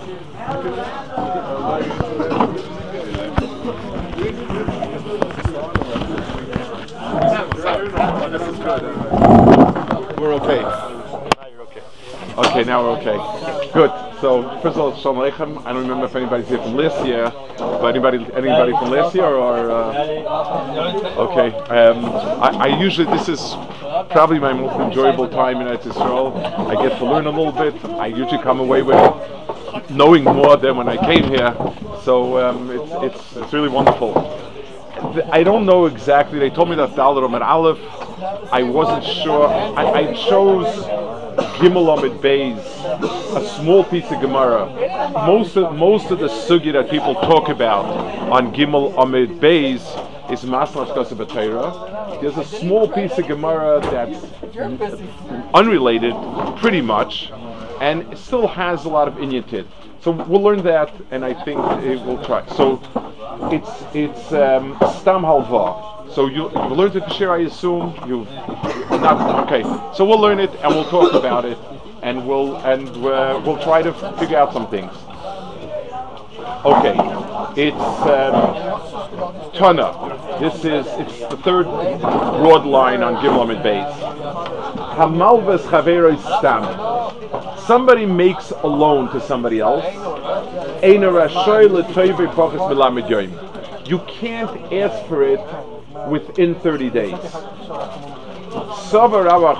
We're okay. Okay, now we're okay. Good. So first of all, Shalom Aleichem. I don't remember if anybody's here from last year, but anybody from last year or okay. I usually, this is probably my most enjoyable time in Eretz Yisrael. I get to learn a little bit. I usually come away with knowing more than when I came here. So it's really wonderful. I don't know exactly. They told me that Daled Amud Aleph. I wasn't sure. I chose Gimel Amid Beis, a small piece of Gemara. Most of the sugi that people talk about on Gimel Amid Beis is Masnas Kasa B'Torah. There's a small piece of Gemara that's unrelated, pretty much, and it still has a lot of inyan to it. So we'll learn that, and I think we'll try. So it's Stam Halva. So you've learned it this year, I assume. You've not okay. So we'll learn it and we'll talk about it, and we'll try to figure out some things. Okay, it's Tana. It's the third broad line on Gimel Amid Beis. Hamalves Chaveros Stam. Somebody makes a loan to somebody else. You can't ask for it within 30 days. So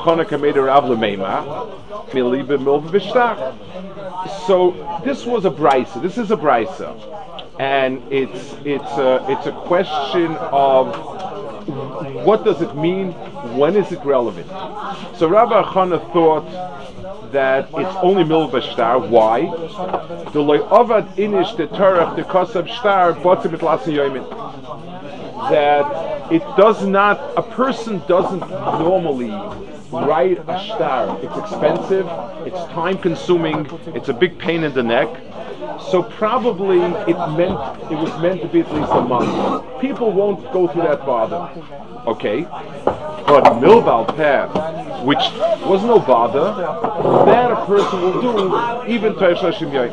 this was a brisa. This is a brisa, and it's a question of what does it mean? When is it relevant? So Rabbi Chana thought that it's only milv b'shtar. Why? The loy avad inish the torah the kosav shtar botzim mit lasin yomin. That it does not. A person doesn't normally write a shtar. It's expensive. It's time consuming. It's a big pain in the neck. So probably it was meant to be at least a month. People won't go through that bother. Okay. But Milval Peh, which was no bother, that a person will do even to Shloshim Yom.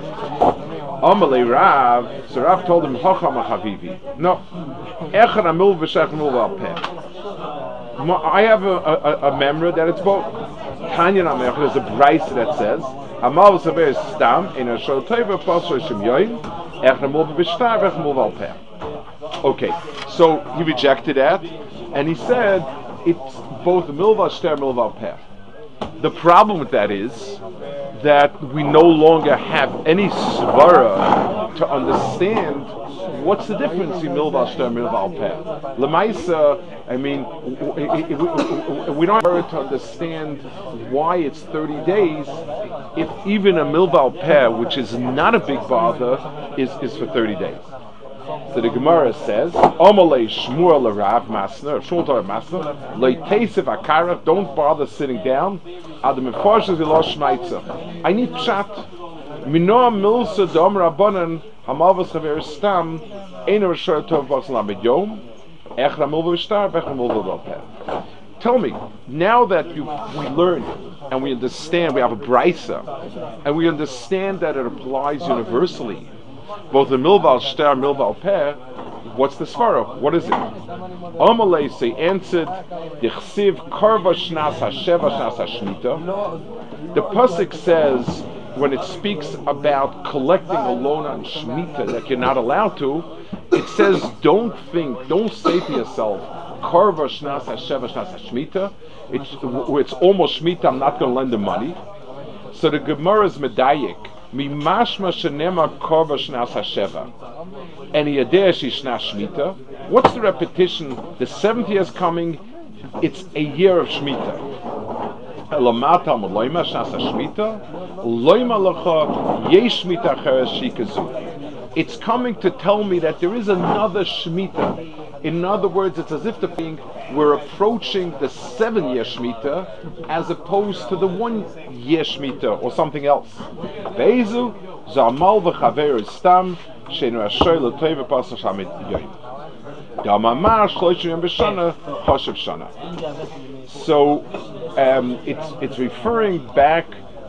Amalei Rav, so Rav told him, Hocham Havivi. No. Echad Amil V'Shech Milval Peh. I have a memory that it's both. Tanya Namech, there's a brisa that says, Amal V'Saber Stam, in a Shol Teva Pas Shloshim Yom, Echad Amil V'Shtar V'Ech Milval Peh. Okay, so he rejected that, and he said, it's both milva shtar milva peh. The problem with that is that we no longer have any svara to understand what's the difference in milva shtar milva peh. Lemaisa, I mean, we don't have to understand why it's 30 days if even a milva peh, which is not a big bother, is for 30 days. So the Gemara says, Omalei Shmuel Rav Masner, Shmuel Torah Masner, Leitesiv Akarach, don't bother sitting down. Adam Meforshes Ilosh Shmaitza. I need pshat. Minoa Milsa Dom Rabbanan, Hamalvas Chaver Stam, Einer Shor Tov Bas Lamed Yom, Echra Milva V'Shtar, Bechra Milva V'Peh. Tell me, now that we learn and we understand, we have a brisa, and we understand that it applies universally, both the milval shtar, milval peh, what's the svara? What is it? Amalei say answered, Yichsiv karva shnas hasheva shnas hashmita. The pasuk says when it speaks about collecting a loan on shmita that you're not allowed to, it says don't say to yourself karva shnas hasheva shnas hashmita. It's almost shmita. I'm not going to lend the money. So the Gemara is medayik. Mimashma shenema korva shnas hasheva, and yadeh shishnas shmita. What's the repetition? The 7th year is coming. It's a year of shmita. Elamata maloima shnas hashmita, loima lacha yesh shmita cheres shikazu. It's coming to tell me that there is another shmita. In other words, it's as if we're approaching the 7-year Shemitah as opposed to the 1-year Shemitah or something else. Ve'ezu zamal v'chaver stam she'enu asher l'tei v'pasach hamid yoyim. Da'amamar shloshim yom b'shana choshev shana. So it's referring back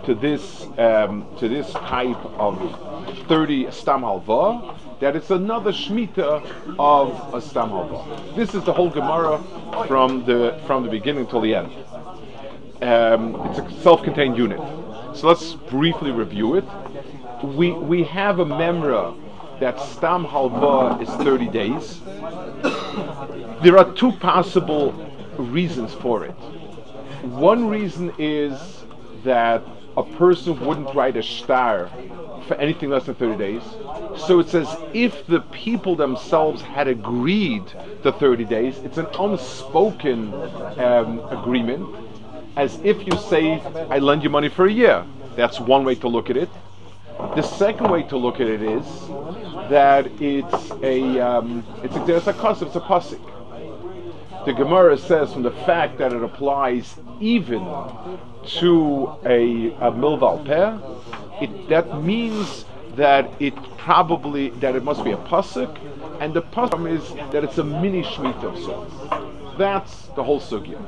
to this type of 30 stam halva, that it's another shmita of a stam halva. This is the whole Gemara from the beginning till the end. It's a self-contained unit. So let's briefly review it. We have a memra that stam halva is 30 days. There are two possible reasons for it. One reason is that a person wouldn't write a shtar for anything less than 30 days. So it's as if the people themselves had agreed to 30 days. It's an unspoken agreement, as if you say, I lend you money for a year. That's one way to look at it. The second way to look at it is that it's a pasuk. The Gemara says from the fact that it applies even to a milval peh, that means that it must be a pasuk, and the pasuk is that it's a mini shmita of sorts. That's the whole sugya.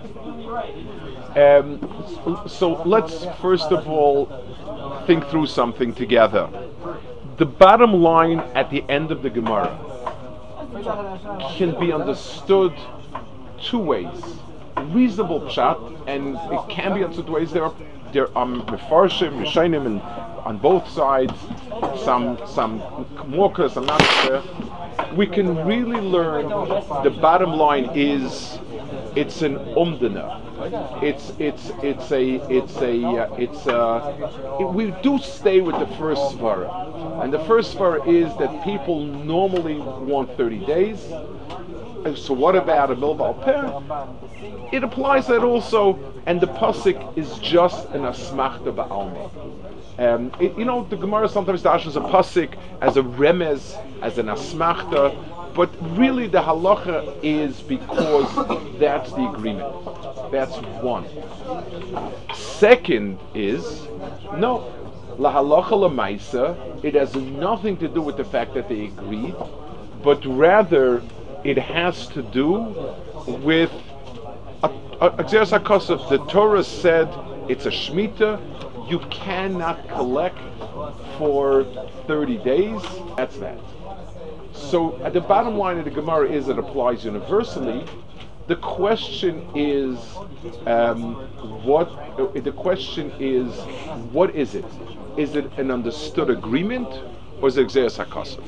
So let's first of all think through something together. The bottom line at the end of the Gemara can be understood two ways. Reasonable pshat, and it can be understood two ways. There are mefarshim, rishonim, and on both sides, some more, some not there. We can really learn. The bottom line is, it's an umdana. We do stay with the first svara, and the first svara is that people normally want 30 days. So what about a milval peh? It applies that also, and the pasuk is just an asmachta ba'alma. The Gemara sometimes dashes a pasuk as a remez, as an asmachta, but really the halacha is because that's the agreement. That's one. Second is, no, la halacha lemaisa, it has nothing to do with the fact that they agreed, but rather it has to do with Xeris HaKosov. The Torah said it's a shmita. You cannot collect for 30 days. That's that. So at the bottom line of the Gemara is it applies universally. The question is, what is it? Is it an understood agreement, or is it Xeris HaKosov?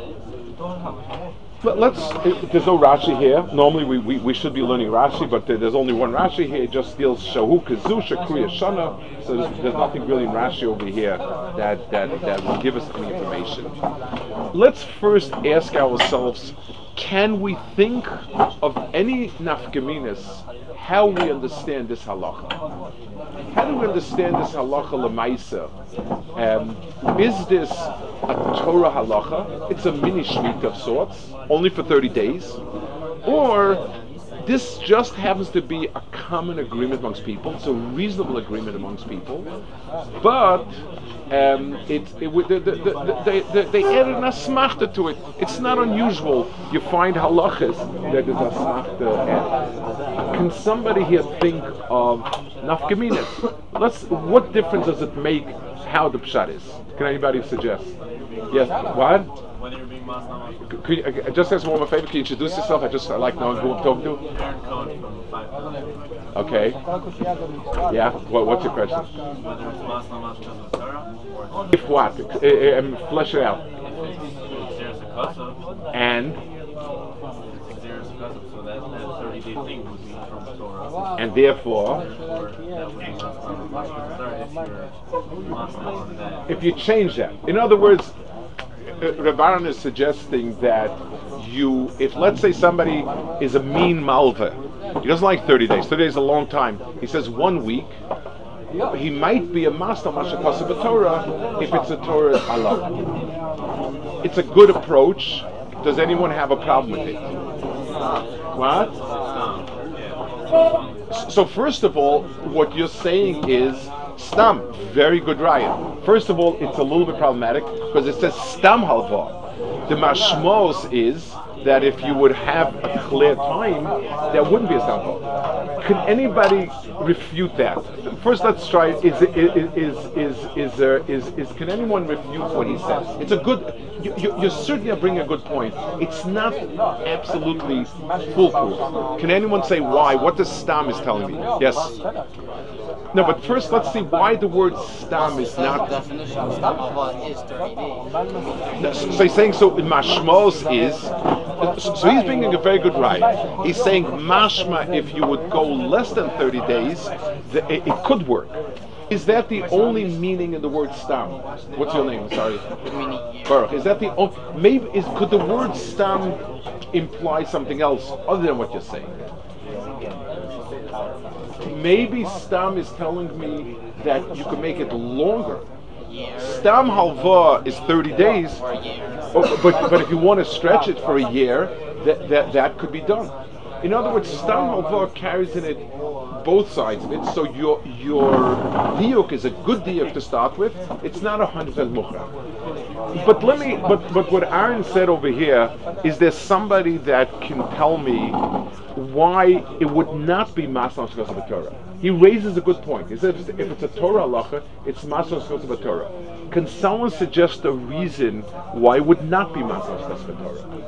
There's no Rashi here. Normally we should be learning Rashi, but there's only one Rashi here. It just deals Shahu Kazusha Kriya Shana. So there's nothing really in Rashi over here that will give us any information. Let's first ask ourselves, can we think of any nafkaminas how we understand this halacha? How do we understand this halacha lemaisa? Is this a Torah halacha? It's a mini shmita of sorts, only for 30 days, or this just happens to be a common agreement amongst people. It's a reasonable agreement amongst people, but they added an asmachta to it. It's not unusual. You find halachas that is asmachta added. Can somebody here think of nafkaminas? What difference does it make how the pshat is? Can anybody suggest? Yes. What? Whether you're being masna. Could you just ask one more favor? Can you introduce yourself? I like knowing who I'm talking to. Aaron Cohen from 5. Okay. Yeah. What's your question? Whether it's masna because of Torah or If what? Flesh it out. if it's Xeris HaKosov. And It's Xeris HaKosov, so that 30-day thing would be from Torah. and therefore, Or that would be masna because Torah if you're masna on that. if you change that, in other words, Rabbanan is suggesting that if let's say somebody is a mean malva, he doesn't like 30 days. 30 days is a long time. He says 1 week. He might be a master mashakasa b'Torah if it's a Torah halach. It's a good approach. Does anyone have a problem with it? What? So first of all, what you're saying is stam, very good raya. First of all, it's a little bit problematic because it says stam halva. The mashmos is that if you would have a clear time, there wouldn't be a stam. Can anybody refute that? First, let's try. Can anyone refute what he says? It's a good. You certainly are bringing a good point. It's not absolutely foolproof. Can anyone say why? What the stam is telling me? Yes. No, but first let's see why the word stam is not. Definition of stam is 30 days. So he's saying so. Mashmos is. So he's bringing a very good right. He's saying mashma. If you would go less than 30 days, it could work. Is that the only meaning in the word stam? What's your name? Sorry. Baruch. Is that the maybe? Could the word stam imply something else other than what you're saying? Maybe stam is telling me that you can make it longer. Stam halva is 30 days, but if you want to stretch it for a year, that could be done. In other words, stam halva carries in it both sides of it. So your diuk is a good diuk to start with. It's not 100% mukhra. But what Aaron said over here is there somebody that can tell me why it would not be masna shkos b'Torah? He raises a good point. He says if it's a Torah halacha, it's masna shkos b'Torah. Can someone suggest a reason why it would not be masna shkos b'Torah?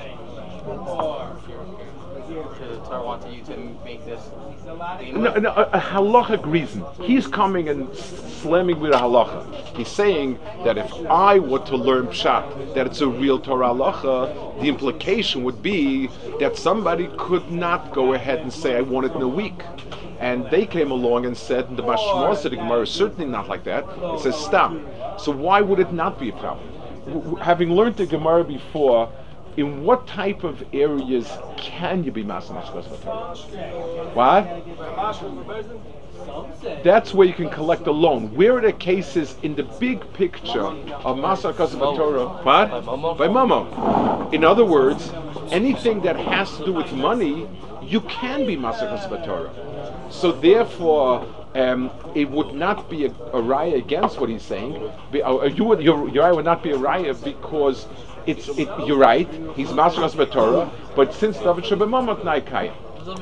The Torah wanted you to make this. No, a halachic reason. He's coming and slamming with a halacha. He's saying that if I were to learn pshat, that it's a real Torah halacha, the implication would be that somebody could not go ahead and say, I want it in a week. And they came along and said, the Mashmos of the Gemara is certainly not like that. It says stam. So why would it not be a problem? Having learned the Gemara before, in what type of areas can you be Masna Shkos b'Torah? What? That's where you can collect a loan. Where are the cases in the big picture of Masna Shkos b'Torah? What? By Momo. In other words, anything that has to do with money, you can be Masna Shkos b'Torah. So therefore, it would not be a raya against what he's saying. Your raya would not be a raya because you're right. He's Masna Shkos b'Torah, but since David Shebemamot Naikai.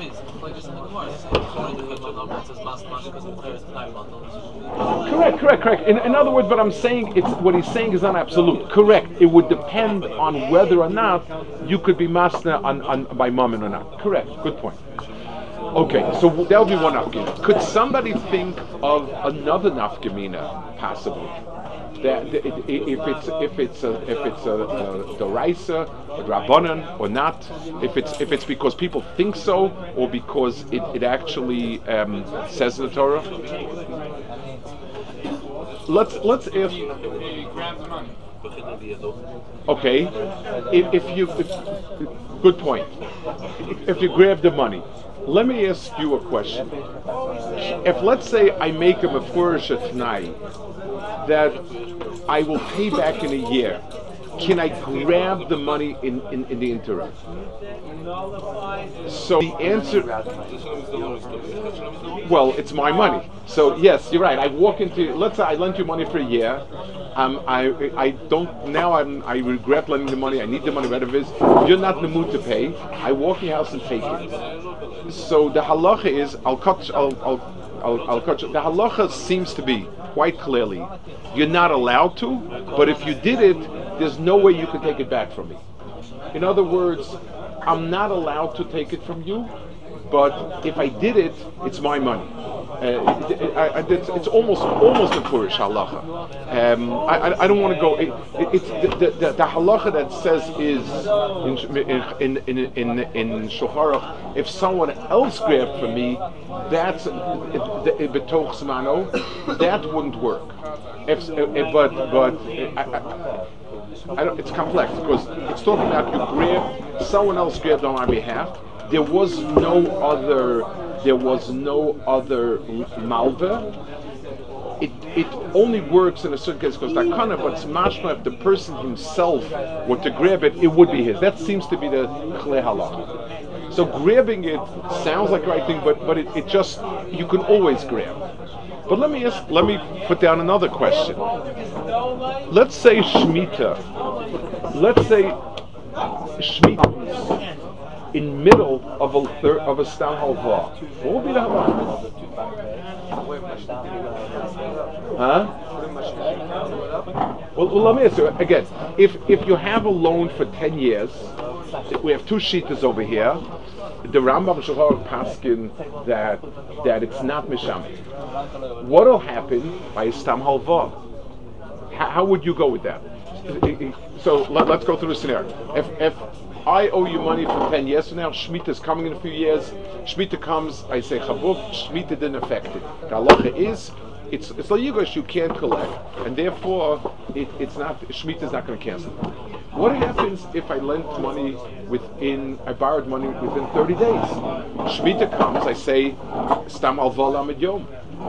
Correct. In other words, what I'm saying, what he's saying is not absolute. Correct. It would depend on whether or not you could be masna on by mammon or not. Correct. Good point. Okay, so that would be one nafkamina. Could somebody think of another nafkamina, possibly? That if it's a deraisa, a rabbanan, or not? If it's because people think so, or because it actually says in the Torah. Let's ask. Okay, good point. If you grab the money. Let me ask you a question. If let's say I make a mefurish tnai that I will pay back in a year, can I grab the money in the interim? So the answer, well, it's my money. So yes, you're right. I walk into, let's say I lent you money for a year. I regret lending the money. I need the money, whatever it is. You're not in the mood to pay. I walk in your house and take it. So the halacha is, I'll cut. The halacha seems to be quite clearly, you're not allowed to. But if you did it, there's no way you can take it back from me. In other words, I'm not allowed to take it from you. But if I did it, it's my money. It's almost a Purish halacha. I don't want to go. It's the halacha that says is in Shulchan Aruch, if someone else grabbed from me, that's betoch zmano, that wouldn't work. It's complex because it's talking about you grab, someone else grabbed on my behalf. There was no other malva. It only works in a certain case because takana, but it's mashma if the person himself were to grab it, it would be his. That seems to be the chlei halacha. So grabbing it sounds like the right thing, but it just, you can always grab. But let me put down another question. Let's say Shemitah. Let's say Shemitah in middle of a stam halva, what would be the halacha? Huh? Well, let me answer again. If you have a loan for 10 years, we have two shitas over here. The Rambam Shulchan Paskin that it's not mishamit. What'll happen by a stam halva? How would you go with that? So let's go through the scenario. If I owe you money for 10 years from now, Shemitah is coming in a few years. Shemitah comes, I say Chavuk, Shemitah didn't affect it. The halacha is, it's Layigosh, you can't collect, and therefore it's not, Shemitah is not going to cancel. What happens if I lent money I borrowed money within 30 days? Shemitah comes, I say, Stam Alva Lamed Yom.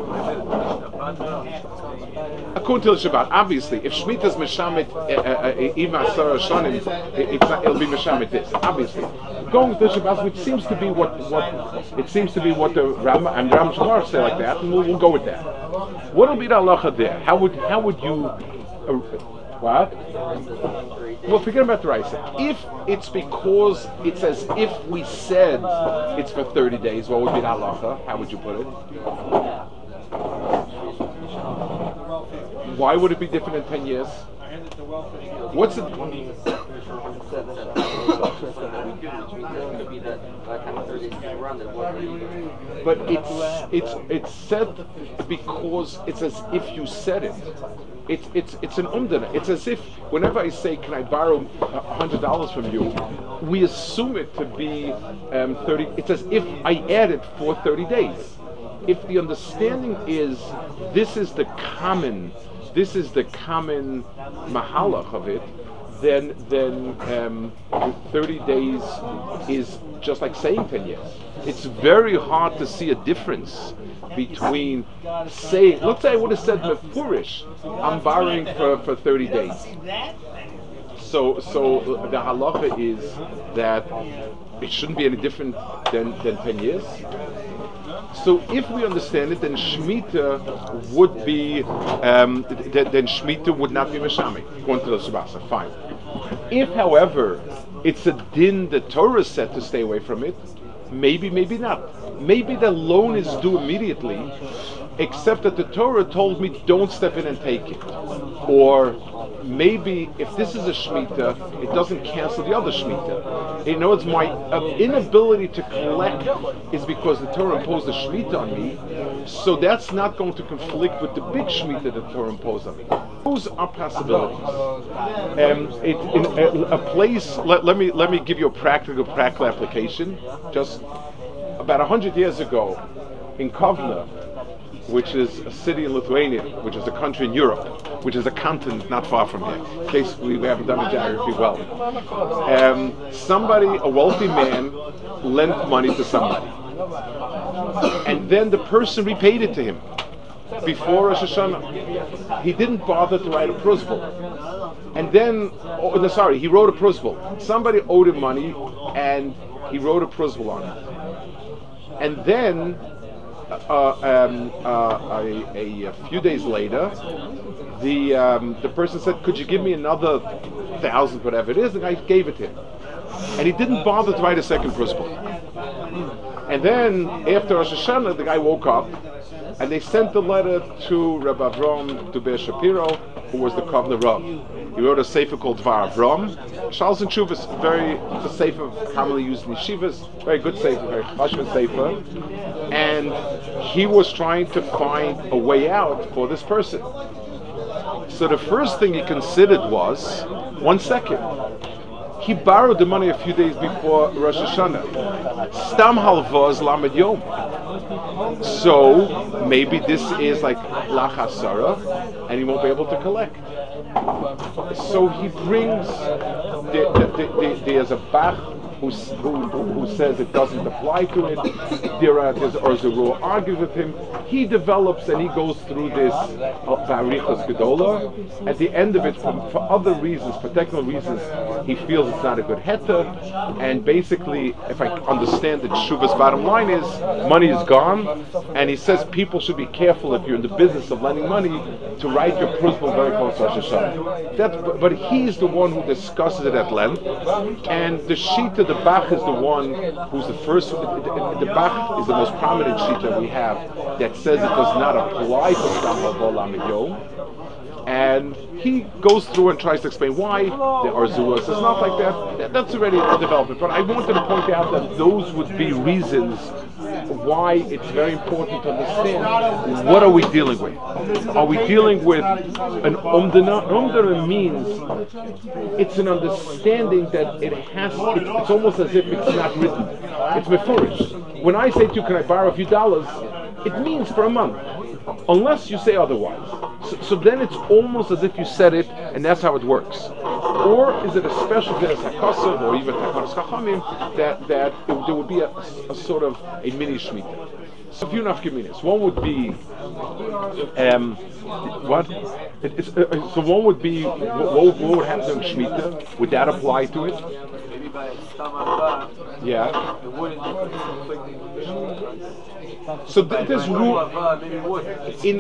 According to the Shabbat, obviously, if Shemitah is Meshamit Ima Sarah Shanim, it'll be Meshamit this. Obviously, going to the Shabbat, which seems to be what the Ram and Ram Shvar say like that, and we'll go with that. What'll be the halacha there? How would you? What? Well, forget about the Raisa. If it's because it's as if we said it's for 30 days, what would be the halacha? How would you put it? Why would it be different in 10 years? What's it? But it's said because it's as if you said it. It's an umdana. It's as if whenever I say, "Can I borrow $100 from you?" we assume it to be 30. It's as if I added for 30 days. If the understanding is this is the common mahalach of it, then 30 days is just like saying 10 years. It's very hard to see a difference between saying, let's say I would have said mefurish, I'm borrowing for 30 days. So the halacha is that it shouldn't be any different than 10 years. So if we understand it, then Shemitah would be, then Shemitah would not be Meshamit, going to the Shabbat. Fine. If, however, it's a din the Torah said to stay away from it, maybe not. Maybe the loan is due immediately, except that the Torah told me don't step in and take it. Or maybe if this is a Shemitah, it doesn't cancel the other Shemitah. In other words, my inability to collect is because the Torah imposed a Shemitah on me, so that's not going to conflict with the big Shemitah that the Torah imposed on me. Those are possibilities. In a place, let me give you a practical application. Just about 100 years ago, in Kovna, which is a city in Lithuania, which is a country in Europe, which is a continent not far from here, in case we haven't done the geography well. A wealthy man, lent money to somebody. And then the person repaid it to him before Rosh Hashanah. He didn't bother to write a prosbul. And then, he wrote a prosbul. Somebody owed him money, and he wrote a prosbul on it. And then, a few days later, the person said, "Could you give me another 1,000, whatever it is?" The guy gave it to him, and he didn't bother to write a second prosbul. And then, after Rosh Hashanah, the guy woke up, and they sent a letter to Rabbi Avram Duber Shapiro, who was the Kovna Rav. He wrote a sefer called Dvar Avram. Shals and Shuvas, a sefer commonly used in yeshivas, very good sefer, very chashvan sefer. And he was trying to find a way out for this person. So the first thing he considered was, 1 second, he borrowed the money a few days before Rosh Hashanah. Stam halvos lamed yom. So maybe this is like lachasara, and he won't be able to collect. So he brings there's a bach who says it doesn't apply to it. There's Orzuru argues with him. He develops and he goes through this Barichas Gedola. At the end of it, for other reasons, for technical reasons, he feels it's not a good heta. And basically, if I understand it, Shuva's bottom line is money is gone, and he says people should be careful if you're in the business of lending money to write your principal very close to Rosh Hashanah. But he's the one who discusses it at length, and the Shita, the Bach, is the one who's the first. The Bach is the most prominent Shita we have that says it does not apply to Stam Havolam Yom. And he goes through and tries to explain why the Arzuas is not like that. That's already a development. But I wanted to point out that those would be reasons why it's very important to understand what are we dealing with. Are we dealing with an umdana? Umdana means it's an understanding that it has. It's almost as if it's not written. It's mefurish. When I say to you, can I borrow a few dollars? It means for a month, unless you say otherwise. So then it's almost as if you said it, and that's how it works. Or is it a special Geras HaKosov, or even Takanos Chachamim, that there would be a sort of a mini Shemitah? So a few nafkaminas. One would be, what? So one would be, what would happen in Shemitah? Would that apply to it? Maybe by Stam Hava, Yeah. it wouldn't conflict. So there's rule Maybe it would.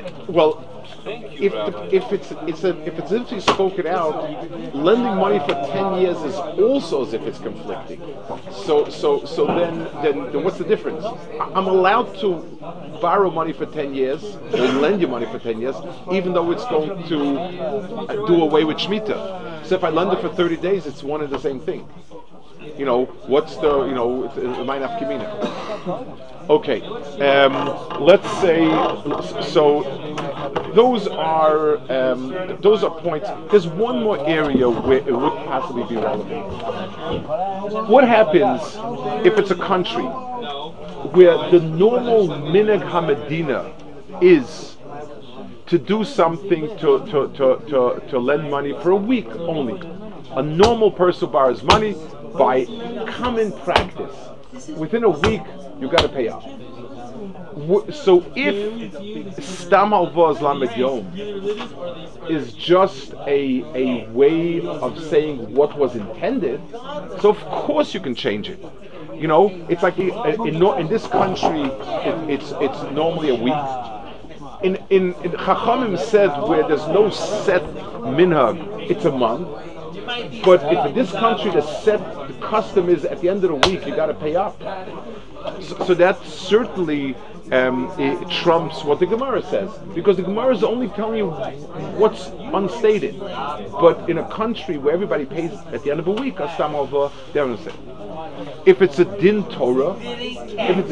if it's actually spoken out, lending money for 10 years is also as if it's conflicting. So then what's the difference? I'm allowed to borrow money for 10 years or lend you money for 10 years, even though it's going to do away with Shemitah. So if I lend it for 30 days, it's one and the same thing. What's the my nafkamina? Okay, let's say so. Those are points. There's one more area where it would possibly be relevant. What happens if it's a country where the normal minhag hamedina is to do something to lend money for a week only? A normal person borrows money by common practice. Within a week, you got to pay up. So if Stam Halvos Lamed Yom is just a way of saying what was intended, so of course you can change it. It's like in this country, it's normally a week. In Chachamim said where there's no set minhag, it's a month. But if in this country the custom is at the end of the week you got to pay up, so that certainly it trumps what the Gemara says, because the Gemara is only telling you what's unstated. But in a country where everybody pays at the end of a week, they're going to say. If it's a din Torah, that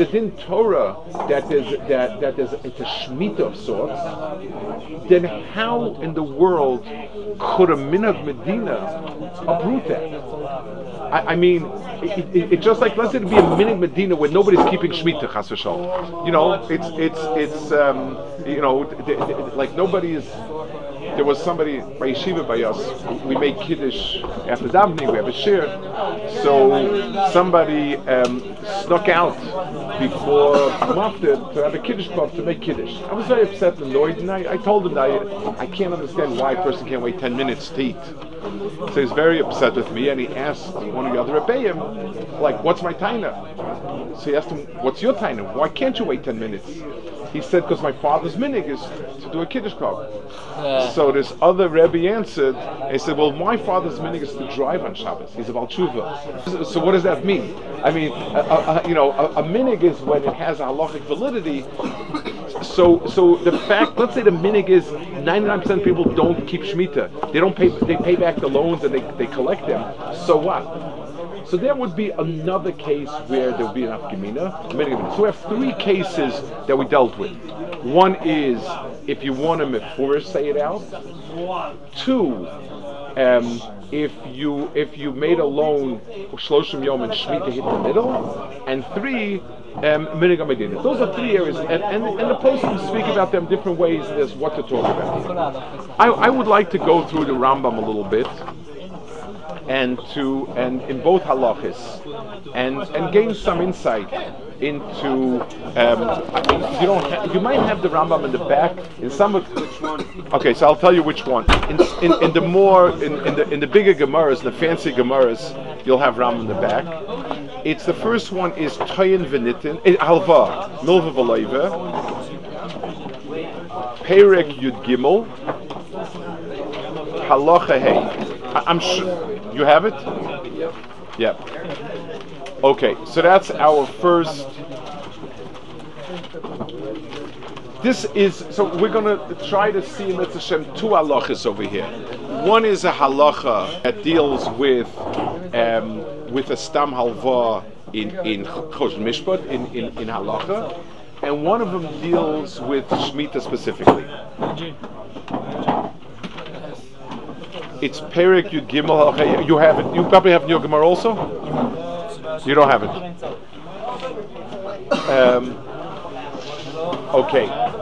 it's a shemitah of sorts, then how in the world could a minhag Medina uproot that? I mean, it's just like, let's say it'd be a minhag Medina where nobody's keeping shemitah, chas v'shalom. Like nobody is. There was somebody by yeshiva by us. We make kiddush after davening. We have a shir. So somebody snuck out before Mafted to have a kiddush club to make kiddush. I was very upset and annoyed, and I told him that I can't understand why a person can't wait 10 minutes to eat. So he's very upset with me, and he asked one of the other rebbeim, like, "What's my taina?" So he asked him, "What's your taina? Why can't you wait 10 minutes?" He said, "Because my father's minhag is to do a kiddush club." So this other Rebbe answered, he said, "Well, my father's minhag is to drive on Shabbos. He's a Baal Tshuva." So what does that mean? I mean, a minhag is when it has a halachic validity. So the fact, let's say the minhag is 99% of people don't keep Shemitah. They don't pay. They pay back the loans and they collect them. So what? So there would be another case where there would be an afkamina. So we have three cases that we dealt with. One is if you want to mefurish say it out. Two, if you made a loan shloshim yom and shemitah hit the middle. And three, minhag hamedina. Those are three areas, and the poskim speak about them different ways as what to talk about. I would like to go through the Rambam a little bit. and in both halachis, and gain some insight into. You might have the Rambam in the back in some of. Which one? Okay, so I'll tell you which one. In the bigger Gemaras, the fancy Gemaras, you'll have Rambam in the back. It's the first one is Toyin Venitin Halva Milva V'Leiva Perek Yud Gimel Halacha Hey. I'm sure you have it. Yep. Okay, so that's our first. This is, so we're going to try to see in Mitzvah Hashem two halachas over here. One is a halacha that deals with a stam halva in Choshen Mishpat, in halacha, and one of them deals with Shemitah specifically. It's Perek Yud Gimel. Okay, you have it. You probably have it in your Gemara also? You don't have it. Okay.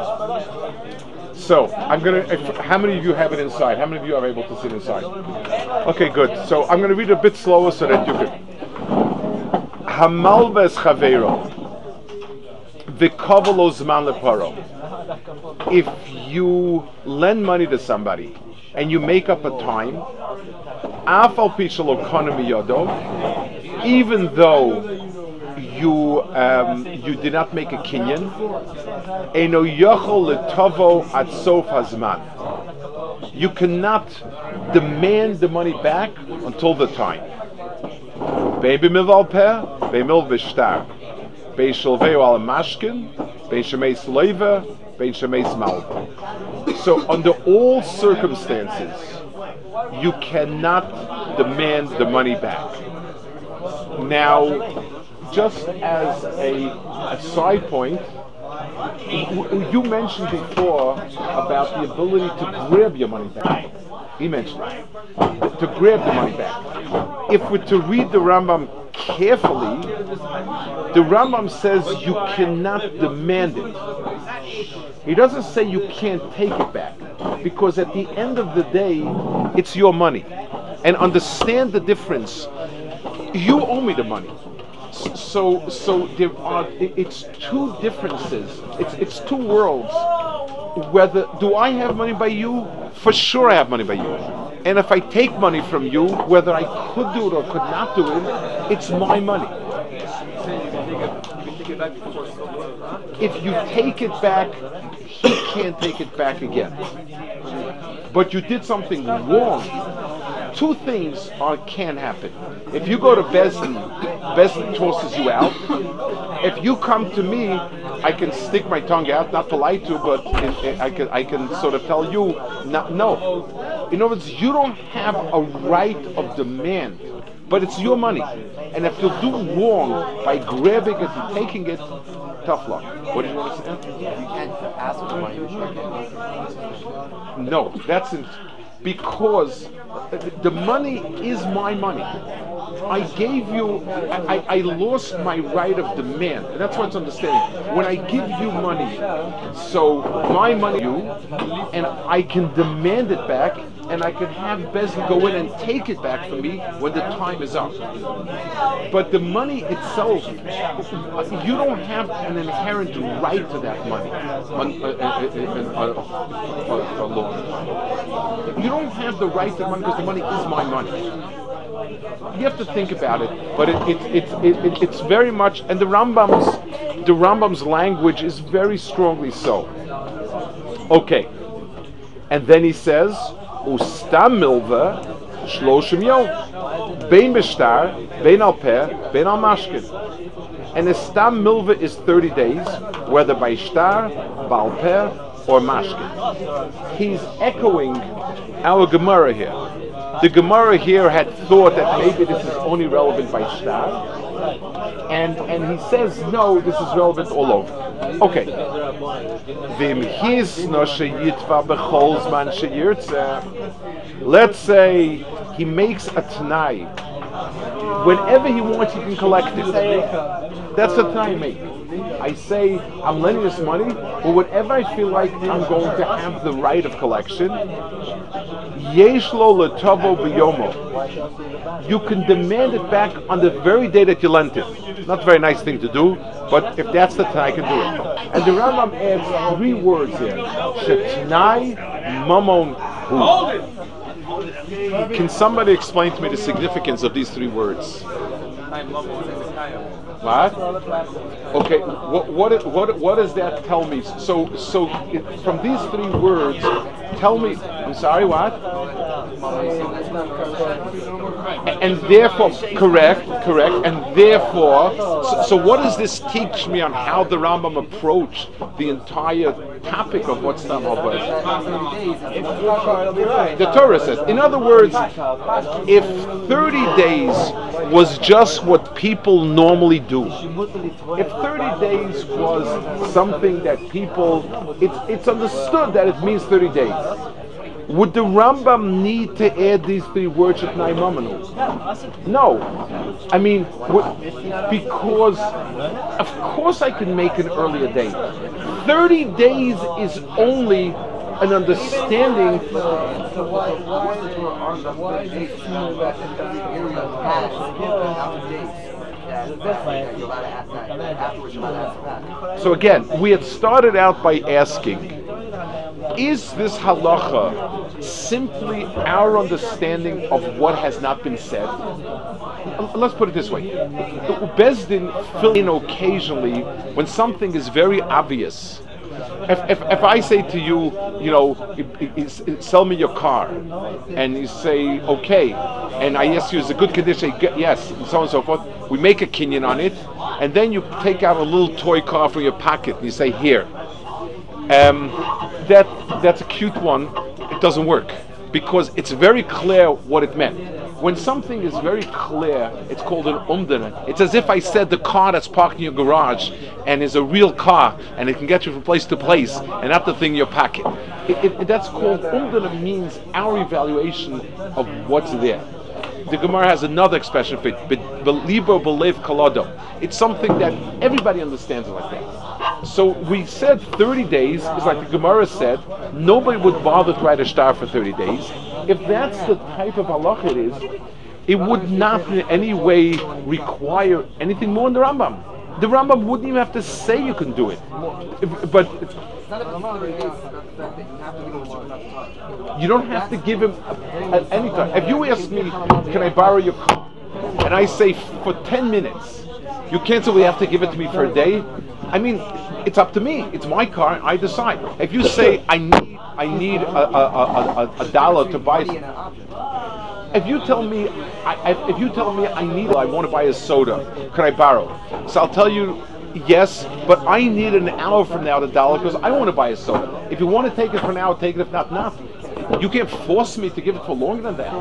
So I'm gonna. How many of you have it inside? How many of you are able to sit inside? Okay, good. So I'm gonna read a bit slower so that you can. Hamalves Chaveiro V'Kavalo Zman Leparo. If you lend money to somebody and you make up a time, Afal Pishalo Konomi Yodo, even though you did not make a kinyan, Eno Yochol Letovo At Sof Hazman. You cannot demand the money back until the time. Baby Milval Per, Beimil Vishtar, Beishalveo Al Mashkin, Beishameis Leiva, Beishameis Malva. So under all circumstances, you cannot demand the money back. Now, just as a side point, you mentioned before about the ability to grab your money back. He mentioned it. To grab the money back. If we're to read the Rambam carefully, the Rambam says you cannot demand it. He doesn't say you can't take it back, because at the end of the day, it's your money. And understand the difference. You owe me the money. So there are. It's two differences. It's two worlds. Whether do I have money by you? For sure, I have money by you. And if I take money from you, whether I could do it or could not do it, it's my money. If you take it back, he can't take it back again. But you did something wrong. Two things can happen. If you go to Bezdin tosses you out. If you come to me, I can stick my tongue out, not polite to, but I can sort of tell you, no. In other words, you don't have a right of demand, but it's your money. And if you do wrong by grabbing it and taking it, tough luck. What do you want to say? You can't ask for the money. No, that's because the money is my money. I gave you, I lost my right of demand. And that's what it's understanding. When I give you money, so my money, you, and I can demand it back, and I can have Bezdin go in and take it back from me when the time is up. But the money itself, you don't have an inherent right to that money. You don't have the right to the money because the money is my money. You have to think about it, but it's very much, and the Rambam's language is very strongly so. Okay, and then he says, "Ustam milva shloshim yom, bein b'shtar, bein al peh, bein al mashkin." And a stam milva is 30 days, whether by shtar, bal peh, or mashkin. He's echoing our Gemara here. The Gemara here had thought that maybe this is only relevant by shtar, and he says no, this is relevant all over. Okay. Let's say he makes a t'nai. Whenever he wants, he can collect it. That's the t'nai he made. I I say I'm lending this money, but whenever I feel like I'm going to have the right of collection, yesh lo letavo biyomo. You can demand it back on the very day that you lent it. Not a very nice thing to do, but if that's the time, I can do it. And the Rambam adds 3 words here: Shetnai mamon hu. Can somebody explain to me the significance of these 3 words? What? Okay. What does that tell me? So from these 3 words, tell me. I'm sorry. What? And therefore, correct. And therefore, so what does this teach me on how the Rambam approached the entire topic of what's Stam Haba? The Torah says. In other words, if 30 days was just what people normally do, if 30 days was something that people, it's understood that it means 30 days. Would the Rambam need to add these 3 words at Nai Mamanu? No. I mean, because of course I can make an earlier date. 30 days is only an understanding. So again, we had started out by asking, is this halacha simply our understanding of what has not been said? Let's put it this way. Bezdin fill in occasionally when something is very obvious. If I say to you, sell me your car, and you say, okay, and I ask you, is it good condition? Yes, and so on and so forth. We make a kinyan on it, and then you take out a little toy car from your pocket, and you say, here. That's a cute one. It doesn't work, because it's very clear what it meant. When something is very clear, it's called an umdana. It's as if I said the car that's parked in your garage and is a real car and it can get you from place to place and not the thing in your pocket. That's called umdana, means our evaluation of what's there. The Gemara has another expression for it, belibo belev kalado. It's something that everybody understands it like that. So we said 30 days is like the Gemara said, nobody would bother to write a star for 30 days. If that's the type of halacha it is, it would not in any way require anything more than the Rambam. The Rambam wouldn't even have to say you can do it. But you don't have to give him at any time. If you ask me, can I borrow your car? And I say for 10 minutes, you can't simply have to give it to me for a day. I mean, it's up to me. It's my car. I decide. If you say I need a dollar to buy, if you tell me I want to buy a soda, can I borrow? So I'll tell you yes, but I need an hour from now the dollar because I want to buy a soda. If you want to take it for now, take it. If not, not. You can't force me to give it for longer than that.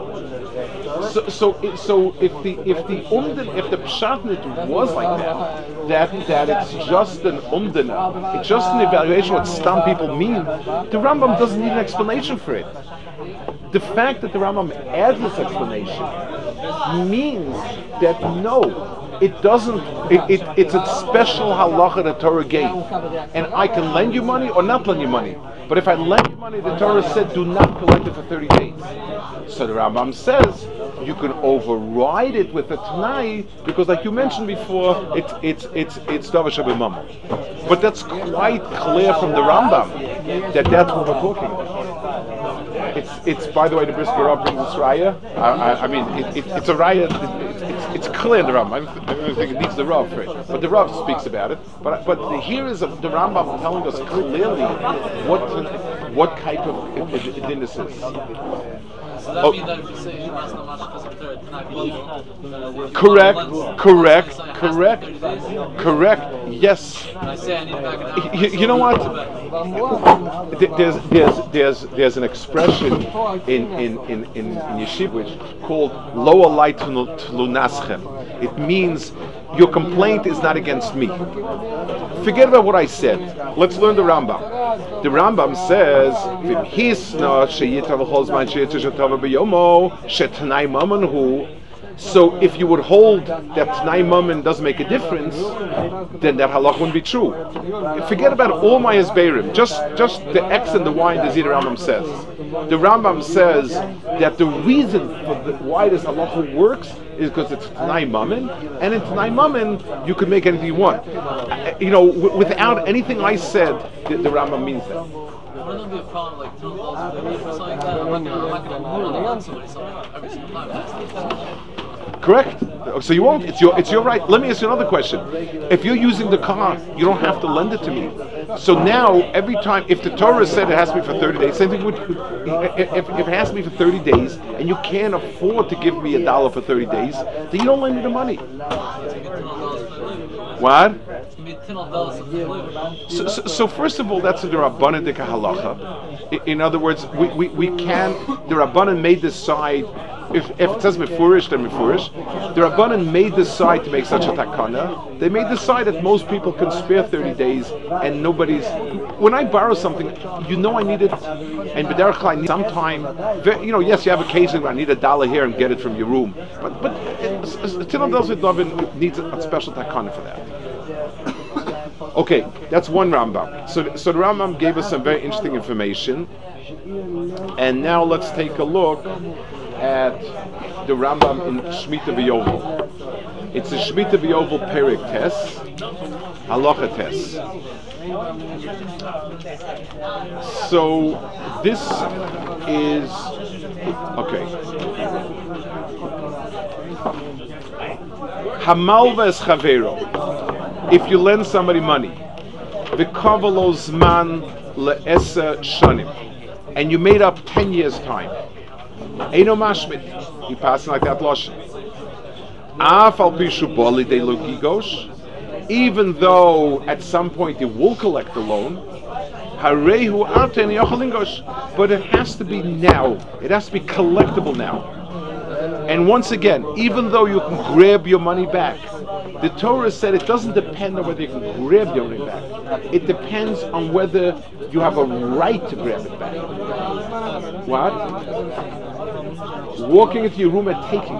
So if the pshatnit was like that it's just an umdana, it's just an evaluation of what stam people mean. The Rambam doesn't need an explanation for it. The fact that the Rambam adds this explanation means that no, it doesn't. It's a special halacha the Torah gave, and I can lend you money or not lend you money. But if I lend you money, the Torah said do not collect it for 30 days. So the Rambam says you can override it with a Tanai because, like you mentioned before, it's Davar Shabimam. But that's quite clear from the Rambam that that's what we're talking about. It's by the way, the Brisker Rav brings this raya. I mean, it's a raya. It's clear in the Rambam. I don't think it needs the Rav for it, but the Rav speaks about it. But here is the Rambam telling us clearly what type of din this is. So that means that if you say it's not much because of third, not correct. Yes. I say I need back an hour. You know what? There's an expression in yeshiva which called lo alai tlunaschem. It means your complaint is not against me. Forget about what I said. Let's learn the Rambam. The Rambam says, So if you would hold that Tnai Mammon doesn't make a difference, then that halach wouldn't be true. Forget about all my Esberim, just the X and the Y and the Z the Rambam says. The Rambam says that the reason for why this halacha works is because it's Tnai Mammon, and in Tnai Mammon you can make anything you want. Without anything I said, the Rambam means that. Wouldn't there be a problem like through balls or something like that? I'm not gonna on somebody every single time. Correct. So you won't. It's your right. Let me ask you another question. If you're using the car, you don't have to lend it to me. So now, every time, if the Torah said it has to be for 30 days, same thing would. If it has to be for 30 days, and you can't afford to give me $1 for 30 days, then you don't lend me the money. What? So first of all, that's the Rabbanan Dika halacha. In other words, we can. The Rabbanan may decide. If it says mefurish, then mefurish. The Rabbanan may decide to make such a takana. They may decide that most people can spare 30 days, and nobody's. When I borrow something, I need it, and b'derech klal I need some time. Yes, you have occasion where I need $1 here and get it from your room, but Tinal Delzit Lovin needs a special takana for that. Okay, that's one Rambam. So the Rambam gave us some very interesting information, and now let's take a look at the Rambam in Shemitah V'Yovel. It's a Shemitah V'Yovel Perek Tes, Halacha Tes. So this is okay. Hamalva es chavero. If you lend somebody money, v'kavalo zman le'esa shanim, and you made up 10 years time. Eino mashmit, you pass like that lashon. Af al pishu boli de logigosh, even though at some point you will collect the loan. Harehu arten yochalingosh, but it has to be now. It has to be collectible now. And once again, even though you can grab your money back, the Torah said it doesn't depend on whether you can grab your money back. It depends on whether you have a right to grab it back. What? Walking into your room and taking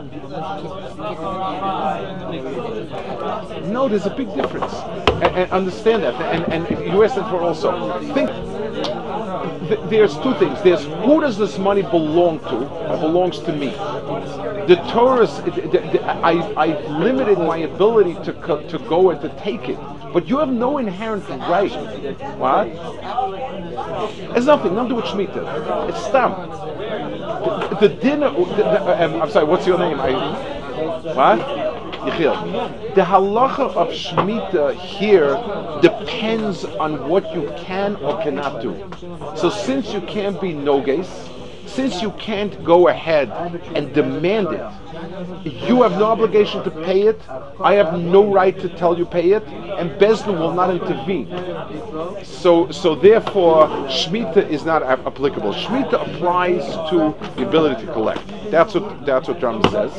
it. No, there's a big difference. And understand that. And you asked that for also. Think. There's two things. There's who does this money belong to? It belongs to me. The Torah, I've limited my ability to go and to take it, but you have no inherent right. What? It's nothing to do with Shemitah. It's stam. The dinner. I'm sorry. What's your name? What? Yechiel. The halacha of Shemitah here depends on what you can or cannot do. So since you can't be noges, since you can't go ahead and demand it, you have no obligation to pay it. I have no right to tell you pay it, and Bezdin will not intervene. So therefore, Shemitah is not applicable. Shemitah applies to the ability to collect. That's what Rambam says.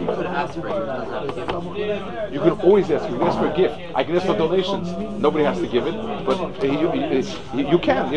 You can always ask. You can ask for a gift. I can ask for donations. Nobody has to give it, but you can.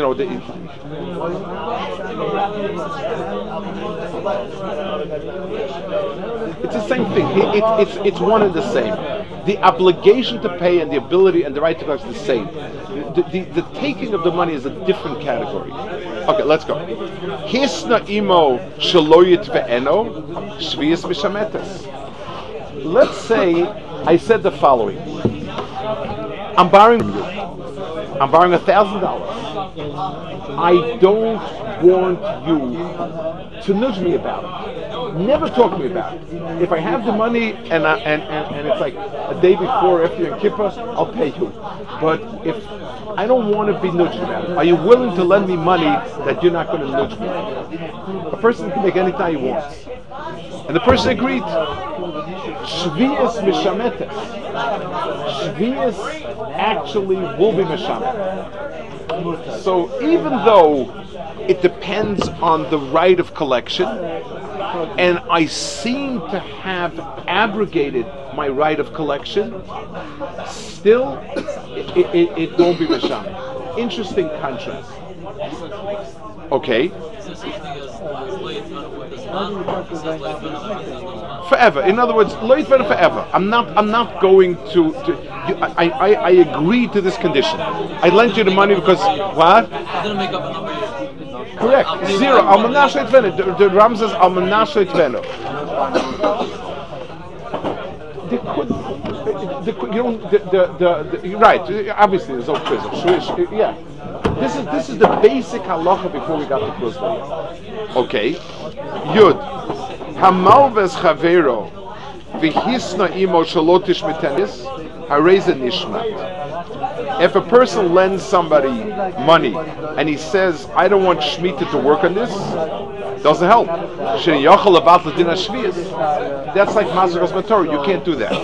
It's the same thing. It's one and the same. The obligation to pay and the ability and the right to collect is the same. The taking of the money is a different category. Okay, let's go. Hisna imo shaloyit ve'eno shvius mishametes. Let's say I said the following. I'm borrowing from you. I'm borrowing $1,000. I don't want you to nudge me about it. Never talk to me about it. If I have the money and it's like a day before, after Yom Kippur, I'll pay you. But if I don't want to be nudged about it, are you willing to lend me money that you're not going to nudge me? A person can make any time he wants. And the person agreed. Shvius mishametes. Shvius actually will be mishamet. So even though it depends on the right of collection, and I seem to have abrogated my right of collection, still it won't be mishamet. Interesting contrast. Okay. Forever. In other words, lo yitvenu forever. I'm not going to I agree to this condition. I lent you the money because what? I didn't make up a number yet. Correct. Zero. Almanach yitvenu. The Ram says almanach yitvenu. You're right. Obviously, there's no prison. Yeah. This is the basic halacha before we got to prison. Okay. Yud. Hamalves chavero v'hisna imo shalotish mitenis hareze nishmat. If a person lends somebody money and he says, "I don't want Shemitah to work on this," doesn't help. That's like Masachos Matorah. You can't do that.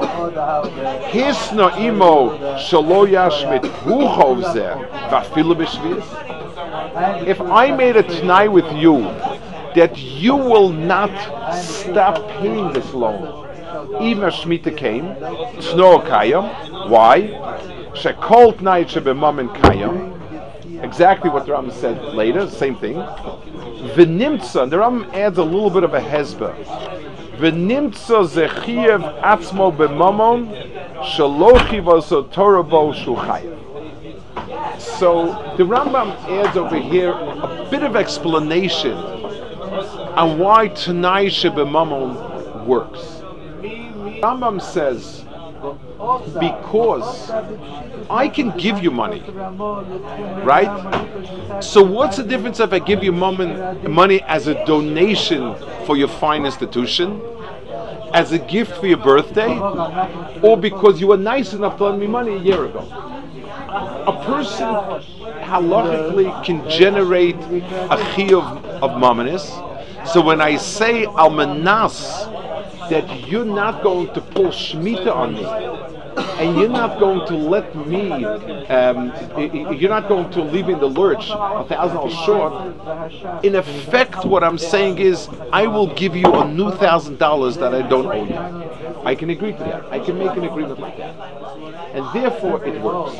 Hisna imo shalo yashmit huchovzeh vafilu b'shvius. If I made a t'nai with you that you will not stop paying this loan, even if Shemitah came, t'no kayam. Why? Shekol t'nai shebemamin kayam. Exactly what the Rambam said later, same thing. V'nimtza, the Rambam adds a little bit of a hezbah. V'nimtza zechiev atzmo b'mamon shalochi v'sotorabo shuchayev. So the Rambam adds over here a bit of explanation on why Tanai Shebemamon works. Rambam says, because I can give you money, right? So what's the difference if I give you money as a donation for your fine institution, as a gift for your birthday, or because you were nice enough to lend me money a year ago? A person halachically can generate a chiyuv of mamanis. So when I say almanas, that you're not going to pull Shemitah on me, and you're not going to let me, you're not going to leave me in the lurch $1,000 short. In effect, what I'm saying is, I will give you a new $1,000 that I don't owe you. I can agree to that. I can make an agreement like that, and therefore it works.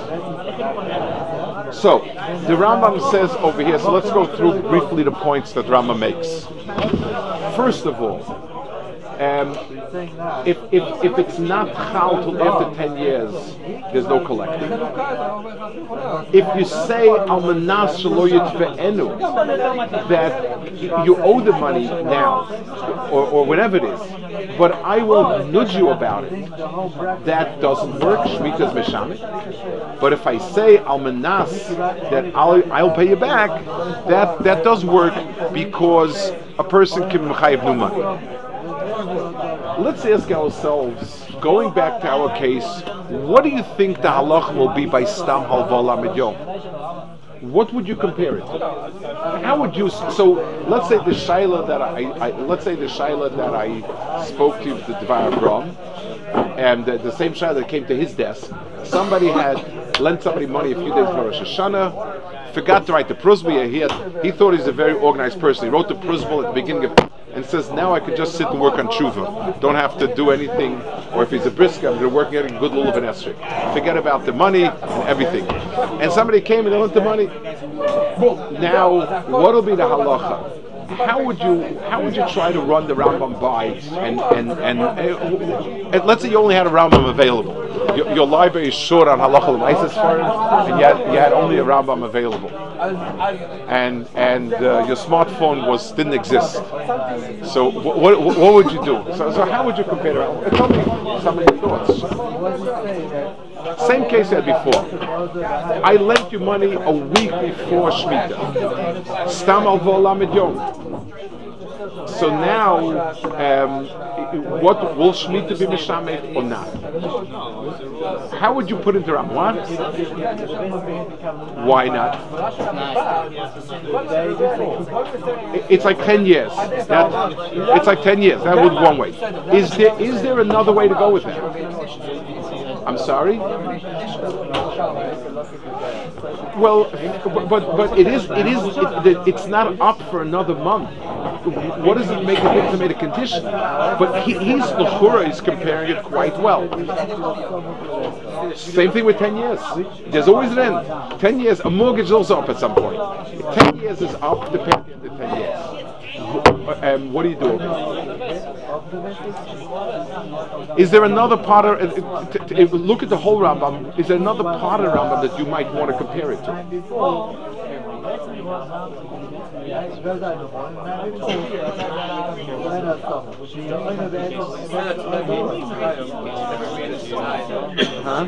So the Rambam says over here. So let's go through briefly the points that Rambam makes. First of all, if it's not chal till after 10 years, there's no collecting. If you say almanas shelo yitve'enu, that you owe the money now, or whenever it is, but I will nudge you about it, that doesn't work. Shemitah is meshamit. But if I say almanas, that I'll pay you back, that does work, because a person can mechayev new money. Let's ask ourselves, going back to our case, what do you think the halach will be by stam halvala midyom? What would you compare it to? How would you? So let's say the shaila that I spoke to the Dvar Avram, and the same shaila that came to his desk. Somebody had lent somebody money a few days before Rosh Hashanah, forgot to write the prusbah. He thought he's a very organized person. He wrote the prusbah at the beginning of, and says, now I could just sit and work on tshuva. Don't have to do anything. Or if he's a brisker, I'm going to work at a good lulav and esrog. Forget about the money and everything. And somebody came and they lent the money. Now, what'll be the halacha? How would you try to run the Rambam by and let's say you only had a Rambam available. Your library is short on halacha l'maaseh sfarim, and you had only a Rambam available, and your smartphone didn't exist. So what would you do? So how would you compare the Rambam? Tell me some of your thoughts. Same case I had before. I lent you money a week before Shemitah. Stam al v'olam yom. So now, what will Shemitah be mishamed or not? How would you put it around? What? Why not? It's like 10 years. It's like 10 years. That would be one way. Is there another way to go with that? I'm sorry? Well, but it's not up for another month. What does it make a difference to make a condition? But he's l'chura is comparing it quite well. Same thing with 10 years. There's always an end. 10 years, a mortgage is also up at some point. 10 years is up, depending on the 10 years. what do you do? Is there another part of, look at the whole Rambam, is there another part of the Rambam that you might want to compare it to? Huh?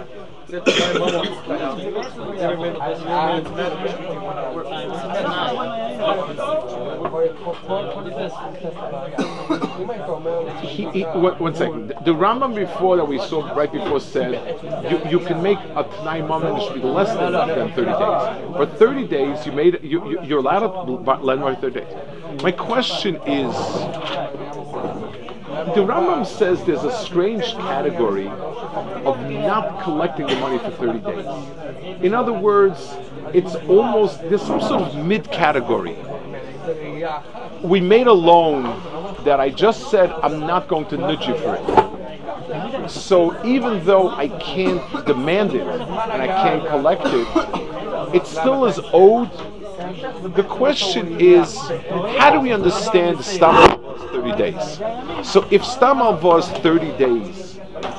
One second. The Rambam before that we saw right before said you can make a Tanai Mom and it should be less than 30 days. But 30 days you're allowed to lend by 30 days. My question is, the Rambam says there's a strange category of not collecting the money for 30 days. In other words, it's almost, there's some sort of mid-category. We made a loan that I just said I'm not going to nudge you for it. So even though I can't demand it and I can't collect it, it still is owed. The question is, how do we understand the Stam Alva is 30 days? So if Stam Alva is 30 days,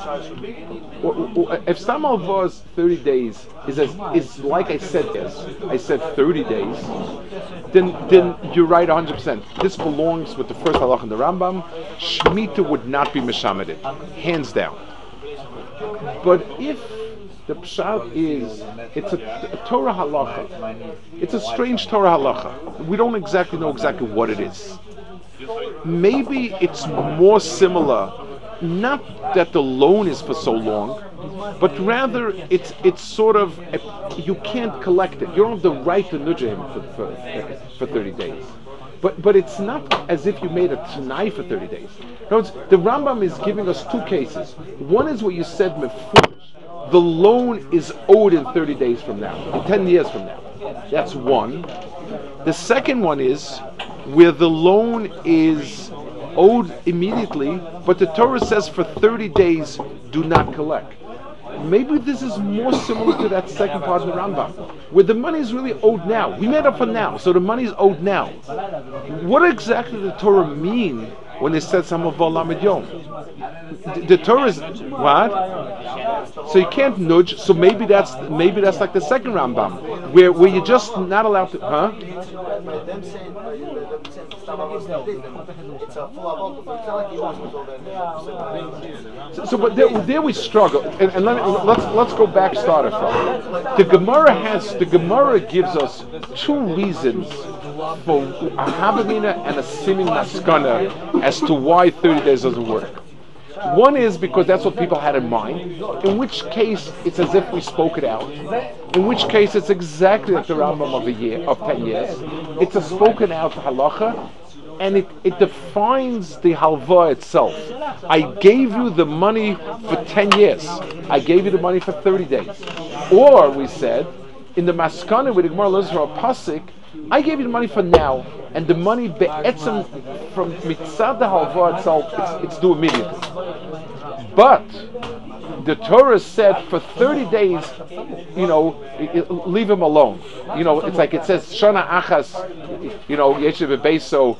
if Stam Alva is 30 days is like I said, yes, I said 30 days, then you're right 100%. This belongs with the first halach in the Rambam. Shemitah would not be mishamed, hands down. But if the pshat is, it's a Torah halacha. It's a strange Torah halacha. We don't exactly know what it is. Maybe it's more similar, not that the loan is for so long, but rather it's sort of, you can't collect it. You don't have the right to nudge him for 30 days. But it's not as if you made a Tanai for 30 days. In other words, the Rambam is giving us two cases. One is what you said, Mefurish. The loan is owed in 30 days from now, in 10 years from now. That's one. The second one is where the loan is owed immediately, but the Torah says for 30 days, do not collect. Maybe this is more similar to that second part of the Rambam, where the money is really owed now. We made up for now, so the money is owed now. What exactly did the Torah mean when they said Samavol Lamed Yom? The Torah is what? So you can't nudge. So maybe that's like the second Rambam, where you're just not allowed to. Huh? But there we struggle, and let's go back started from. The Gemara gives us two reasons for a Havamina and a Simin Maskana as to why 30 days doesn't work. One is because that's what people had in mind, in which case it's as if we spoke it out, in which case it's exactly like the Rambam of 10 years. It's a spoken out halacha, and it defines the halva itself. I gave you the money for 10 years. I gave you the money for 30 days. Or we said, in the Maskana with the Gemara learns from a pasuk, I gave you the money for now, and the money be'etzem from mitzad the halva itself, it's due immediately. But the Torah said for 30 days, leave him alone. It's like it says Shana Achas, Yeshiv Bebeso,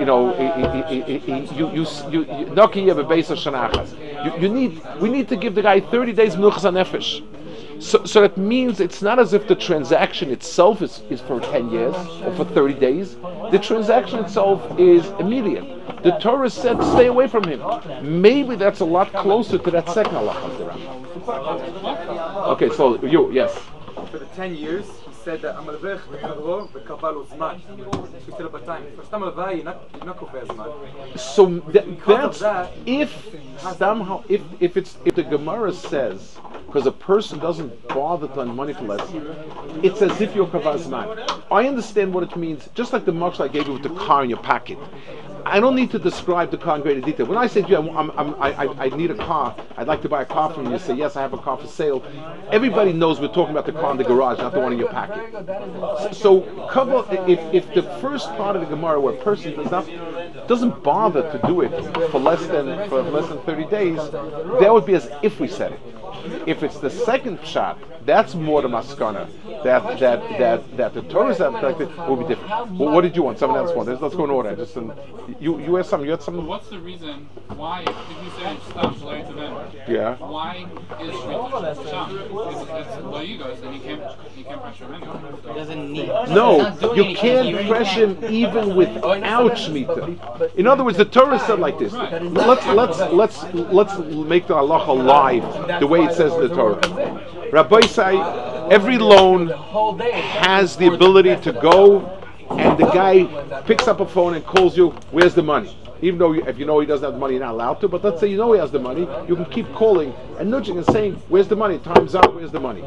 Nokia Bebeso Shana Achas. We need to give the guy 30 days Menuchas HaNefesh. So that means it's not as if the transaction itself is for 10 years or for 30 days. The transaction itself is immediate. The Torah said, stay away from him. Maybe that's a lot closer to that second halacha of the Rambam. Okay, so yes. For the 10 years, he said that Amalvech v'kavro v'kavalo zman. So that's if somehow if the Gemara says, because a person doesn't bother to lend money for less, it's as if you're kavazman. I understand what it means, just like the marshal I gave you with the car in your pocket. I don't need to describe the car in greater detail. When I say to you, I need a car, I'd like to buy a car from you, you say, yes, I have a car for sale. Everybody knows we're talking about the car in the garage, not the one in your pocket. So, if the first part of the Gemara where a person doesn't bother to do it for less than 30 days, that would be as if we said it. If it's the second pshat, that's more the maskana. That the Torah said will be different. Well, what did you want? Someone else wanted. Let's go in order. You asked something. You had something. What's the reason why, if you say stop related to them, Yeah. why is Shmita Sham? It's lo yigos, and you can't pressure him anyway. So. Doesn't need. No, you can't pressure him even without Shemitah. In other words, the Torah said like this. Let's make the halacha alive the way it says in the Torah. Rabbi say every loan has the ability to go, and the guy picks up a phone and calls you. Where's the money? Even though if you know he doesn't have the money, you're not allowed to. But let's say you know he has the money, you can keep calling and nudging and saying, "Where's the money? Time's up. Where's the money?"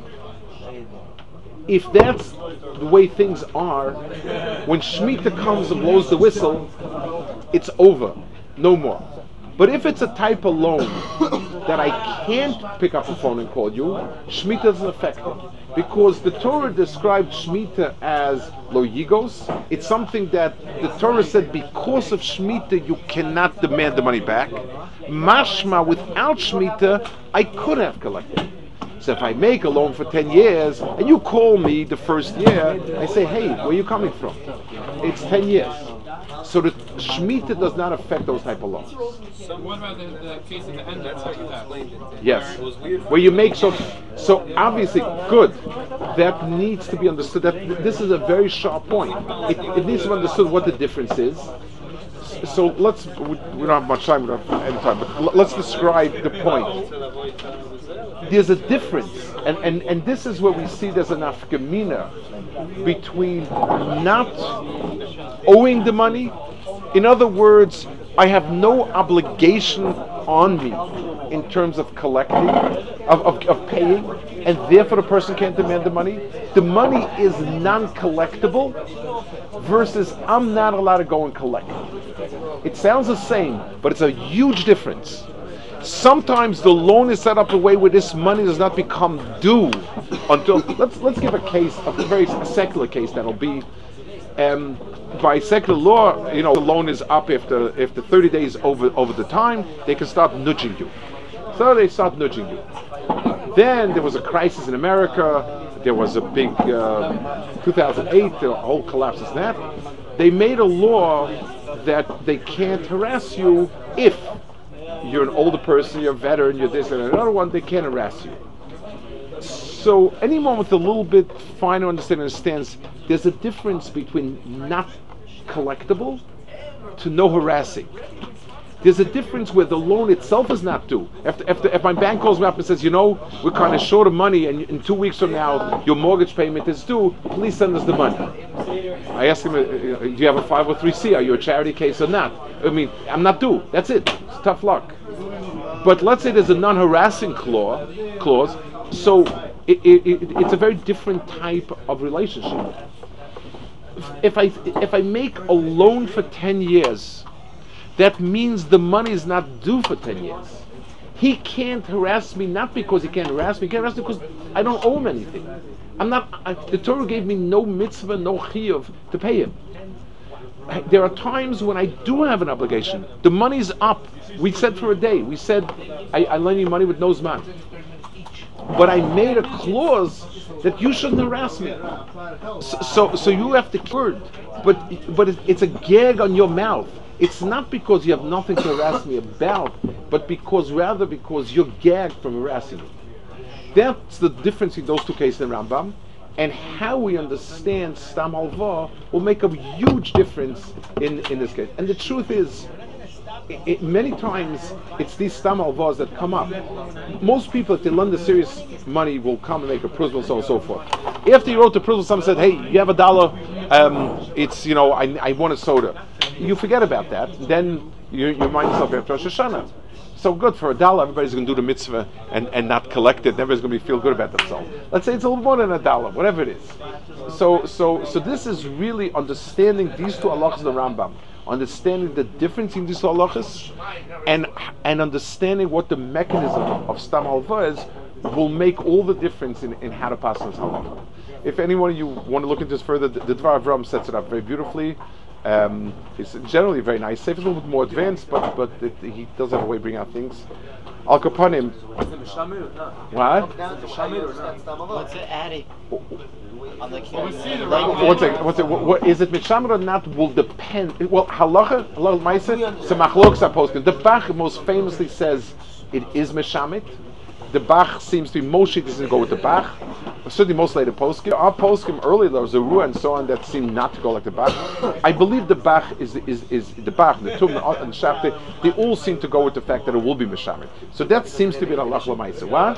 If that's the way things are, when Shemitah comes and blows the whistle, it's over, no more. But if it's a type of loan that I can't pick up a phone and call you, Shemitah doesn't affect it. Because the Torah described Shemitah as lo yigos. It's something that the Torah said because of Shemitah you cannot demand the money back. Mashma, without Shemitah, I could have collected. So if I make a loan for 10 years and you call me the first year, I say, hey, where are you coming from? It's 10 years. So the Shemitah does not affect those type of loans. So what about the case at the end of that? Yes. Where you make so obviously good. That needs to be understood. That this is a very sharp point. It needs to be understood what the difference is. So we don't have much time, we don't have any time, but let's describe the point. There's a difference, and this is where we see there's an nafkamina between not owing the money. In other words, I have no obligation on me in terms of collecting, of paying, and therefore the person can't demand the money. The money is non-collectible versus I'm not allowed to go and collect it. It sounds the same, but it's a huge difference. Sometimes the loan is set up a way where this money does not become due until let's give a case, a very secular case that'll be by secular law, the loan is up if the 30 days over the time, they can start nudging you. So they start nudging you. Then there was a crisis in America. There was a big 2008, the whole collapse is that. They made a law that they can't harass you if you're an older person, you're a veteran, you're this and another one, they can't harass you. So anyone with a little bit finer understanding understands there's a difference between not collectible to no harassing. There's a difference where the loan itself is not due. If my bank calls me up and says, we're kind of short of money and in 2 weeks from now your mortgage payment is due, please send us the money. I ask him, do you have a 503c? Are you a charity case or not? I mean, I'm not due. That's it. It's tough luck. But let's say there's a non-harassing clause, so it's a very different type of relationship. If I make a loan for 10 years, that means the money is not due for 10 years. He can't harass me, not because he can't harass me, he can't harass me because I don't owe him anything. The Torah gave me no mitzvah, no chiyuv to pay him. There are times when I do have an obligation. The money's up. We said for a day. We said, I lend you money with no zman. But I made a clause that you shouldn't harass me. So you have to word. But it's a gag on your mouth. It's not because you have nothing to harass me about, but because you're gagged from harassing me. That's the difference in those two cases in Rambam. And how we understand Stam Halva will make a huge difference in this case. And the truth is, many times it's these Stam Halvas that come up. Most people, if they lend the serious money, will come and make a principal, so on and so forth. After you wrote the principal, someone said, hey, you have $1, I want a soda. You forget about that. Then you remind yourself after Rosh Hashanah. So good, for $1, everybody's going to do the mitzvah and not collect it. And everybody's going to feel good about themselves. Let's say it's a little more than $1, whatever it is. So this is really understanding these two halachas of the Rambam, understanding the difference in these two halachas, and understanding what the mechanism of Stam Halva is, will make all the difference in how to pass on this halacha. If anyone of you want to look into this further, the Dvar Avram sets it up very beautifully. It's generally a very nice sefer. It's a little bit more advanced, but he does have a way of bringing out things. Al Kapanim. What? What's it adding? On the One second. What is it mishamer or not will depend. Well, halacha ma'aseh, so machlokes poskim. The Bach most famously says it is mishamit. The Bach seems to be Moshe doesn't go with the Bach. Certainly most later poskim. Our poskim earlier there was a Ruah and so on that seemed not to go like the Bach. I believe the Bach is the Bach, the Tum and Shafte. They all seem to go with the fact that it will be mishamit. So that seems to be an halacha ma'aseh. What?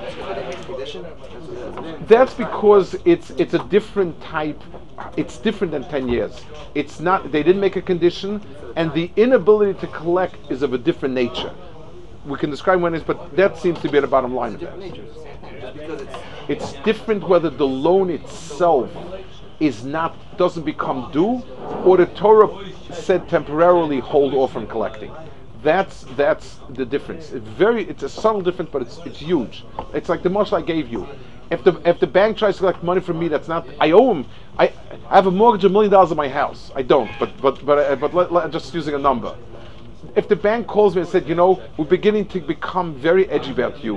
That's because it's a different type. It's different than 10 years. It's not. They didn't make a condition, and the inability to collect is of a different nature. We can describe when it's, but that seems to be the bottom line of that. It's different whether the loan itself doesn't become due, or the Torah said temporarily hold off from collecting. That's the difference. It's a subtle difference, but it's huge. It's like the mashal I gave you. If the bank tries to collect money from me, that's not. I owe him. I have a mortgage of $1 million on my house. I don't. But just using a number. If the bank calls me and said, we're beginning to become very edgy about you,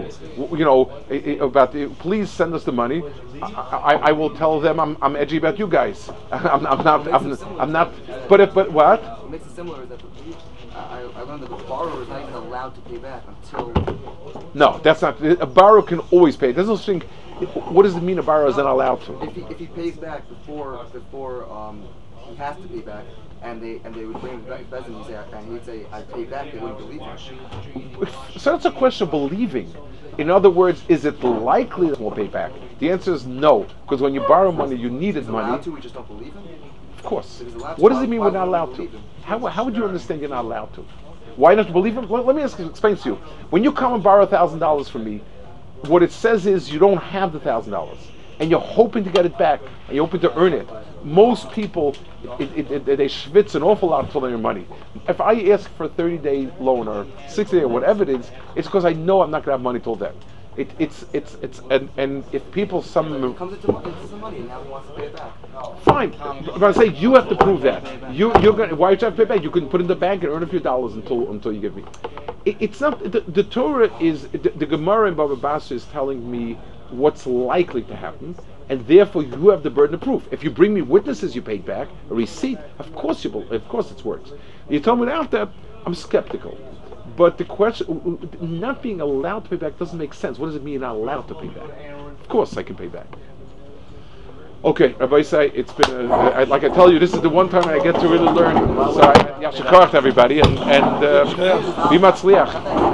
please send us the money, I will tell them I'm edgy about you guys. I'm not. But what? What makes it similar is that I learned that the borrower is not even allowed to pay back until. No, that's not. A borrower can always pay. There's no thing. What does it mean a borrower is not allowed to? If he pays back before he has to pay back. And they would bring him back and he'd say, I paid back, they wouldn't believe him. So that's a question of believing. In other words, is it likely that we'll pay back? The answer is no, because when you borrow money, you needed money. Allowed to, we just don't believe him? Of course. What does it mean we're not allowed to? How would you understand you're not allowed to? Why not believe him? Let me explain to you. When you come and borrow $1,000 from me, what it says is you don't have the $1,000. And you're hoping to get it back, and you're hoping to earn it. Most people, they schwitz an awful lot until they earn money. If I ask for a 30-day loan or 60-day or whatever it is, it's because I know I'm not going to have money till then. And if people It comes into money and now he wants to pay it back. Fine, but I say you have to prove that. You're going. Why would you have to pay back? You can put it in the bank and earn a few dollars until you give me. It's not the Torah is the Gemara in Baba Basra is telling me what's likely to happen, and therefore you have the burden of proof. If you bring me witnesses you paid back, a receipt, of course it works. You told me without that, I'm skeptical. But the question, not being allowed to pay back doesn't make sense. What does it mean you're not allowed to pay back? Of course I can pay back. Okay, Rabbi Isai, it's been, like I tell you, this is the one time I get to really learn. So, Yasher Koach to everybody, and be matzliach.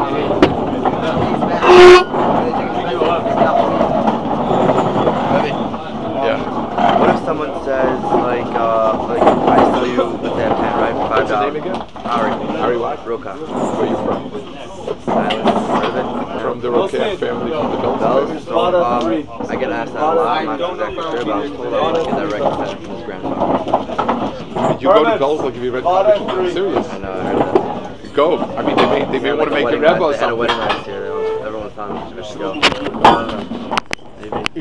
What if someone says, like I sell you a pen, right, for $5? What's your name again? Ari what? Roka. Where are you from? From the Roka family, from the Bells. So, I get asked that a lot. I'm not exactly sure, but I was told I want to get that recognition from his grandfather. You go to Bells like if you read college. I'm serious. I know, I heard that. Go. I mean, they may want to make you rebel or They had a something. wedding last year. Everyone was telling me we should go. Maybe.